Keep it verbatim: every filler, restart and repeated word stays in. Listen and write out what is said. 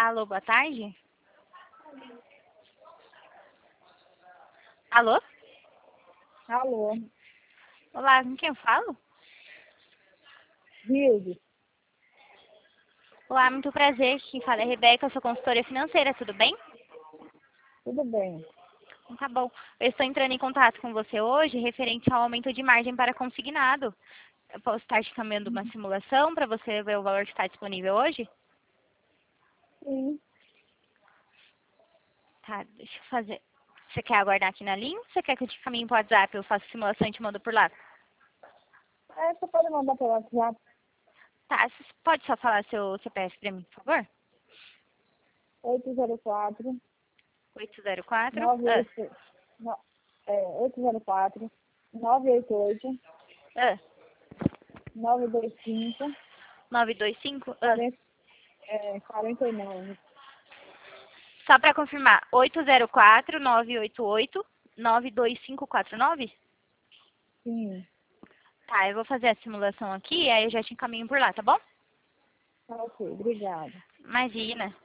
Alô, boa tarde. Alô? Alô, Olá, com quem eu falo? Hilde, Olá, muito prazer. Quem fala é Rebeca, eu sou consultora financeira, tudo bem? tudo bem? Então, tá bom. Eu estou entrando em contato com você hoje referente ao aumento de margem para consignado. Eu posso estar te encaminhando uma simulação para você ver o valor que está disponível hoje? Sim, Tá, deixa eu fazer. Você quer aguardar aqui na linha ou você quer que eu te caminhe para o WhatsApp? Eu faço simulação e te mando por lá. é, você pode mandar pelo WhatsApp Tá, você pode só falar seu C P F para mim, por favor? oito zero quatro, oito zero quatro. nove Ah, oito, no, é, oito zero quatro, nove oito oito, ah, nove dois cinco, nove dois cinco. Ah. quarenta, é, quarenta e nove. Só para confirmar, oito zero quatro, nove oito oito, nove dois cinco quatro nove? Sim, Tá, eu vou fazer a simulação aqui, aí eu já te encaminho por lá, tá bom? tá ok, obrigada. Imagina.